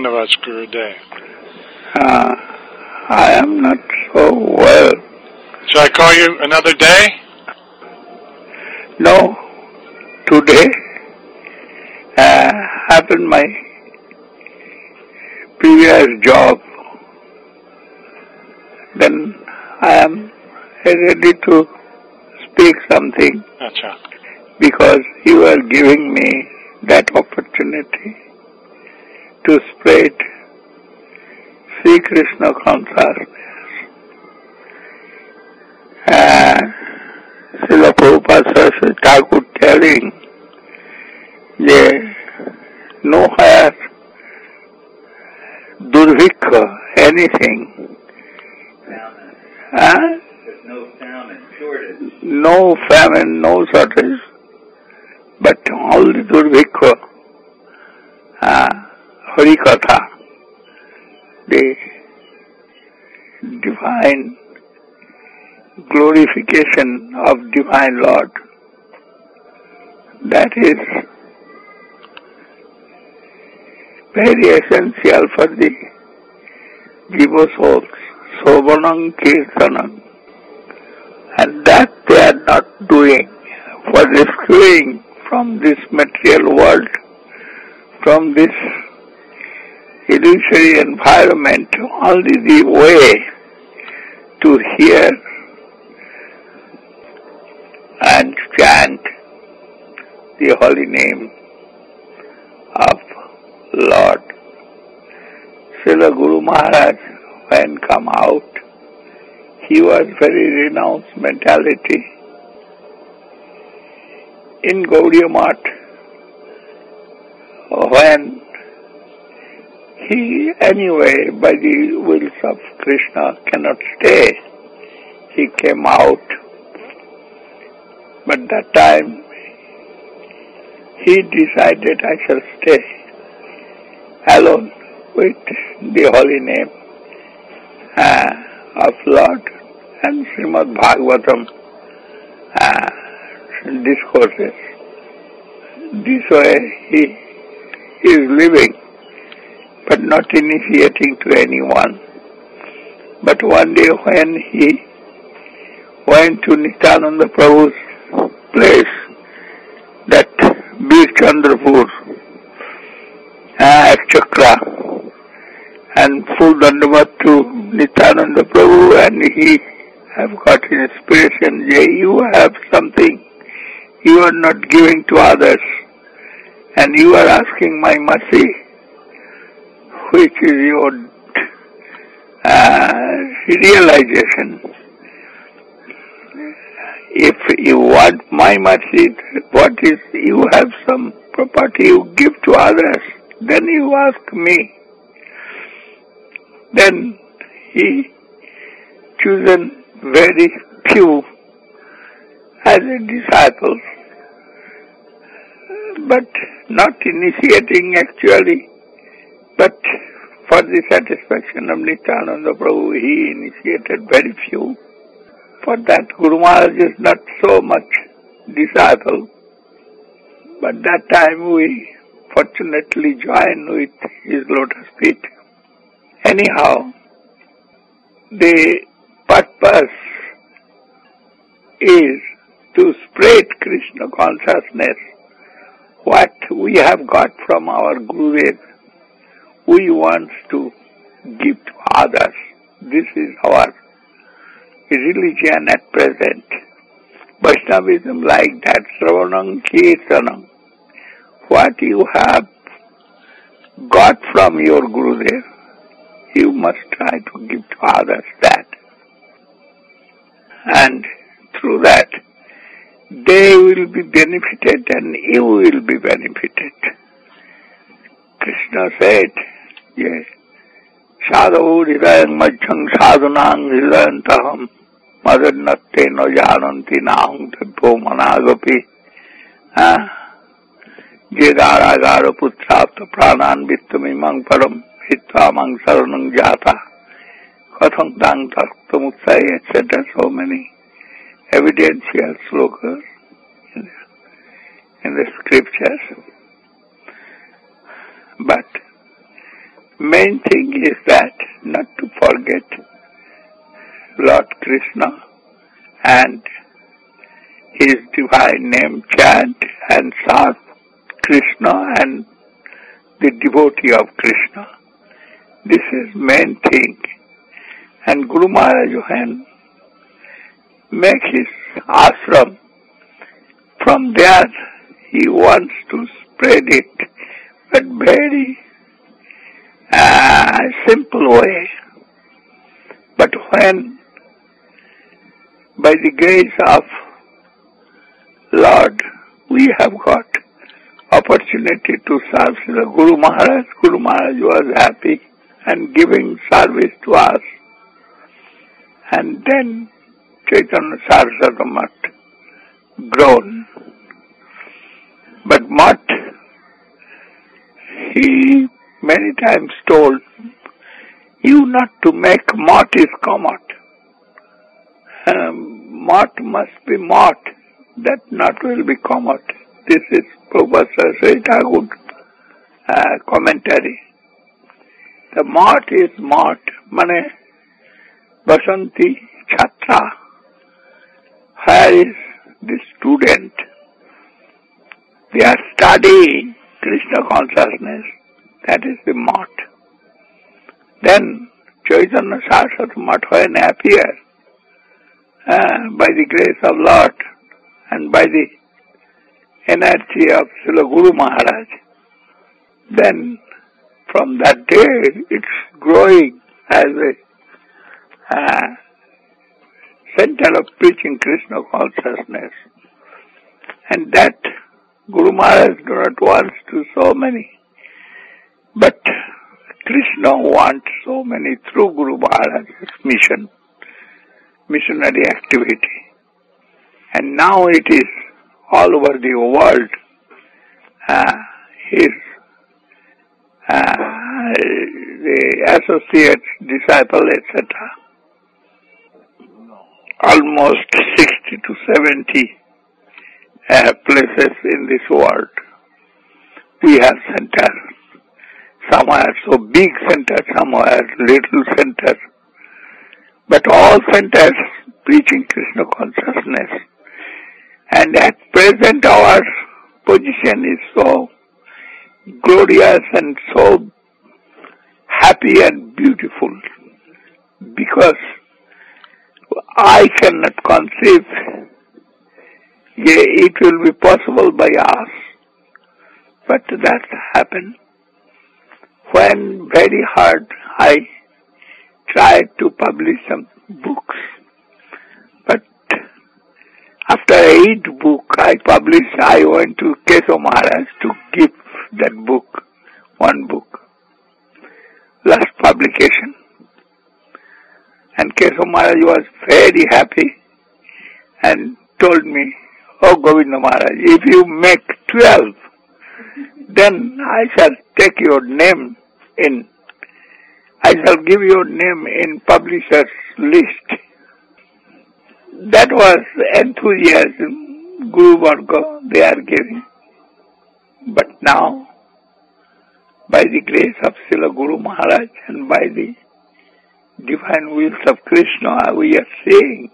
Dandavats, Gurudev. I am not so well. Shall I call you another day? No, today happened my previous job. Then I am ready to speak something because you are giving me that opportunity to spread Sri Krishna consciousness. Srila Prabhupada Saraswati Thakur telling no higher durvikha, anything. There's no famine, shortage. No famine, no shortage, but only durvikha, Harikatha, the divine glorification of Divine Lord. That is very essential for the Jiva souls. Sobanam Kirtanam. And that they are not doing for rescuing from this material world, from this illusory environment, only the way to hear and chant the holy name of Lord. Srila Guru Maharaj, when come out, he was very renounced mentality. In Gaudiya Math, when he anyway, by the wills of Krishna, cannot stay, he came out. But that time, he decided I shall stay alone with the holy name of Lord and Srimad Bhagavatam discourses. This way he is living, but not initiating to anyone. But one day when he went to Nityananda Prabhu's place, that Bir Chandrapur at Chakra, and full Dandavat to Nityananda Prabhu, and he have got inspiration. You have something you are not giving to others, and you are asking my mercy, which is your realization. If you want my mercy, what is, you have some property you give to others, then you ask me. Then he chosen very few as a disciples, but not initiating actually, but for the satisfaction of Nityananda Prabhu, he initiated very few. For that, Guru Maharaj is not so much disciple, but that time we fortunately joined with his lotus feet. Anyhow, the purpose is to spread Krishna consciousness. What we have got from our Gurudev, we want to give to others. This is our religion at present. Vaishnavism like that, Sravanam Kirtanam. What you have got from your Gurudev, you must try to give to others that. And through that, they will be benefited and you will be benefited. Krishna said, yes, Sadhu hridayam majjham sadhunam hridayantaham madannatte no jananti nahum tadbho managapi jedārāgāra putrāpta prānān vittamimang param hittvāmang saranam jata katham tang taktamutsai, etc. So many evidential slokas in the scriptures. But main thing is that not to forget Lord Krishna and his divine name chant and serve Krishna and the devotee of Krishna. This is main thing. And Guru Maharaj when make his ashram, from there he wants to spread it, but very simple way. But when by the grace of Lord we have got opportunity to serve Srila Guru Maharaj was happy and giving service to us. And then Chaitanya Saraswata Math grown. But Math, he many times told, you not to make Math is Kamat. Math must be Math, that not will be Kamat. This is Professor Sri Thakur commentary. The Math is Math, mane Basanti Chhatra. Where is the student? They are studying Krishna consciousness. That is the Math. Then Chaitanya Saraswata Math when appear by the grace of Lord and by the energy of Srila Guru Maharaj, then from that day it's growing as a center of preaching Krishna consciousness. And that Guru Maharaj do not want to so many, but Krishna wants so many through Guru Maharaj's missionary activity. And now it is all over the world, the associates, disciple, etc. Almost 60 to 70 places in this world. We have centers. Some are so big centers, some are little centers. But all centers preaching Krishna consciousness. And at present our position is so glorious and so happy and beautiful, because I cannot conceive it will be possible by us, but that happened when very hard I tried to publish some books. But after 8 books I published, I went to Keshav Maharaj to give that book, one book, last publication. And Keshav Maharaj was very happy and told me, oh Govinda Maharaj, if you make 12, then I shall take your name I shall give your name in publisher's list. That was enthusiasm, Guru Varga they are giving. But now, by the grace of Srila Guru Maharaj and by the divine wills of Krishna, we are seeing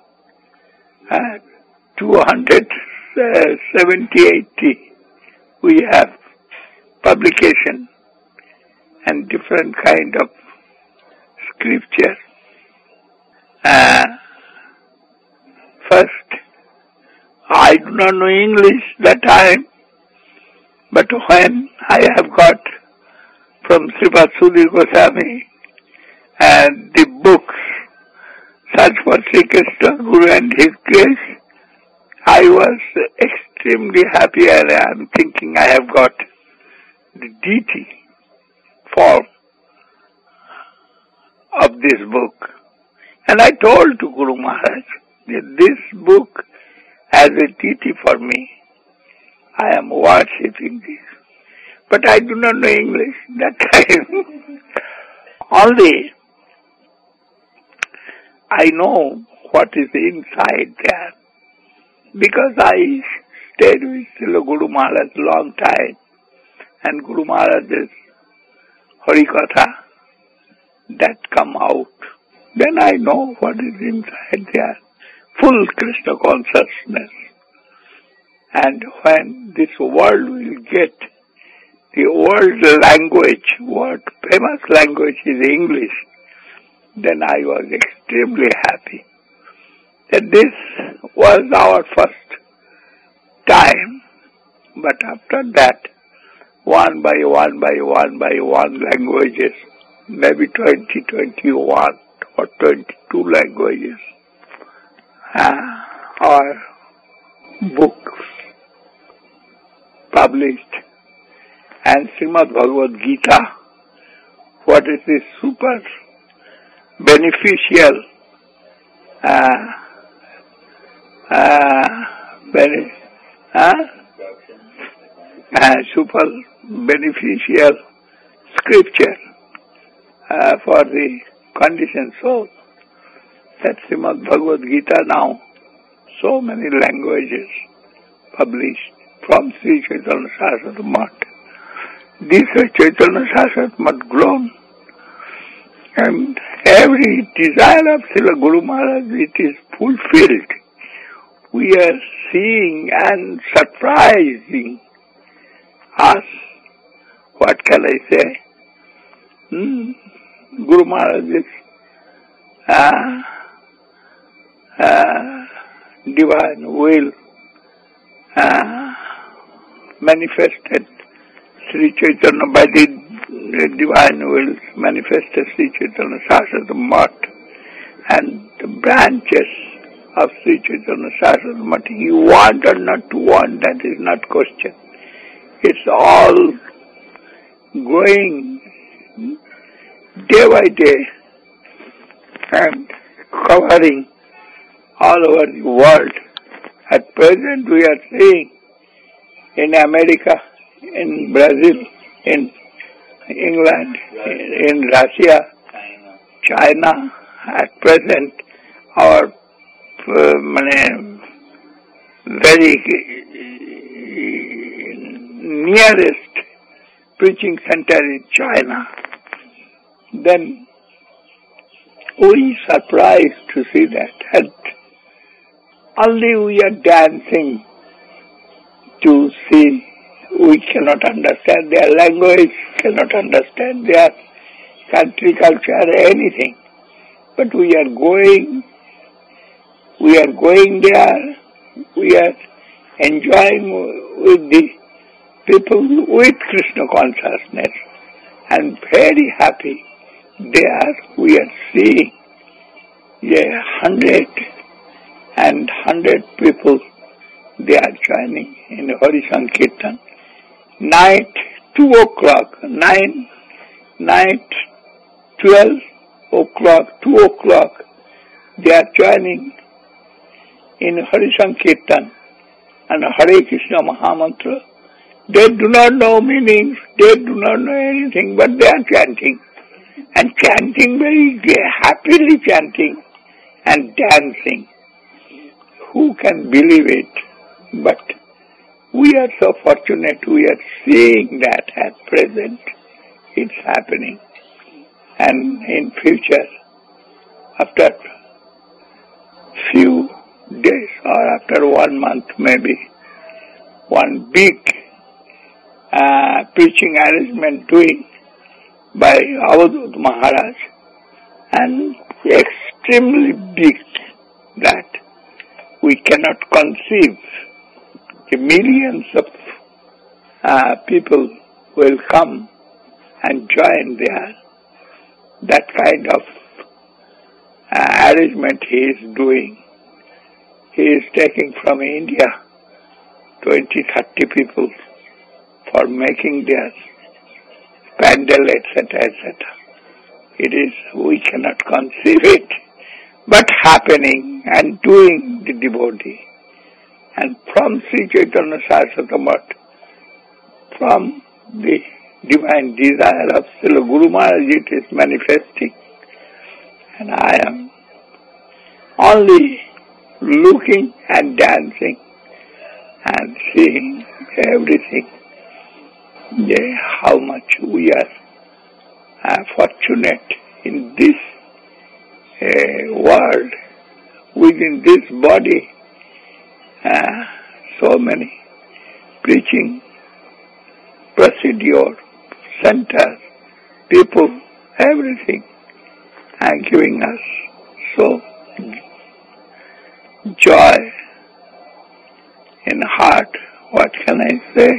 270-80 we have publication and different kind of scripture. First, I do not know English that time, but when I have got from Sripad Sudhir Goswami and the books, Search for Sri Krishna, Guru and His Grace, I was extremely happy and I am thinking I have got the deity form of this book. And I told to Guru Maharaj that this book has a deity for me. I am worshipping this. But I do not know English that time. Only I know what is inside there, because I stayed with Srila Guru Maharaj long time, and Guru Maharaj's Harikatha that come out, then I know what is inside there. Full Krishna consciousness. And when this world will get the world language, what famous language is English, then I was extremely happy. That this was our first time, but after that, one by one languages, maybe 20, 21 or 22 languages, are books published. And Srimad Bhagavad Gita, what is this super beneficial, super beneficial scripture for the conditioned soul. That Srimad Bhagavad Gita now, so many languages published from Sri Chaitanya Saraswati Math. This Chaitanya Saraswati Math grown, and every desire of Srila Guru Maharaj, it is fulfilled. We are seeing and surprising us. What can I say? Guru Maharaj's divine will manifested Sri Chaitanya, by the divine will manifested Sri Chaitanya Saraswati Math, and the branches of Sri Chaitanya Saraswati Math. You want or not to want, that is not question. It's all going day by day and covering all over the world. At present we are seeing in America, in Brazil, in England, in Russia, China, at present our very nearest preaching center is China. Then we surprised to see that, and only we are dancing to see. We cannot understand their language, cannot understand their country, culture, anything. But we are going there, we are enjoying with the people with Krishna consciousness, and very happy. There we are seeing 100 people, they are joining in Hari Sankirtan. Night 2 o'clock, 12 o'clock, 2 o'clock, they are joining in Hari Sankirtan and Hare Krishna Mahamantra. They do not know meanings, they do not know anything, but they are chanting. And chanting very happily chanting and dancing. Who can believe it? But we are so fortunate, we are seeing that at present. It's happening. And in future, after few days or after 1 month maybe, one big preaching arrangement doing by Avadhut Maharaj, and extremely big that we cannot conceive. The millions of people will come and join there. That kind of arrangement he is doing. He is taking from India 20, 30 people for making their pandal, etc., etc. It is, we cannot conceive it, but happening and doing the devotee. And from Sri Chaitanya Saraswati Math, from the divine desire of Srila Guru Maharaj, it is manifesting. And I am only looking and dancing and seeing everything. How much we are fortunate in this world, within this body, so many preaching, procedure, centers, people, everything, and giving us so joy in heart. What can I say?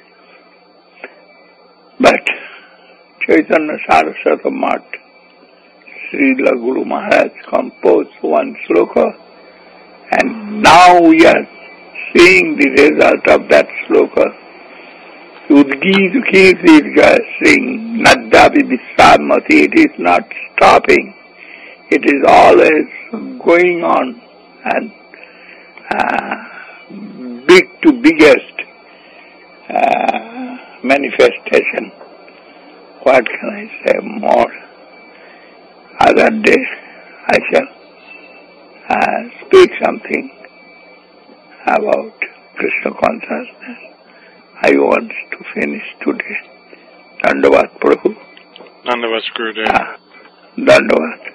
But Chaitanya Saraswata Math, Srila Guru Maharaj composed one sloka, and now we are seeing the result of that sloka. Udgita Dirga Singh Naddavi Visramati. It is not stopping. It is always going on, and big to biggest manifestation. What can I say more? Other day I shall speak something about Krishna consciousness. I want to finish today. Dandavat Prabhu. Dandavat Gurudev. Dandavat.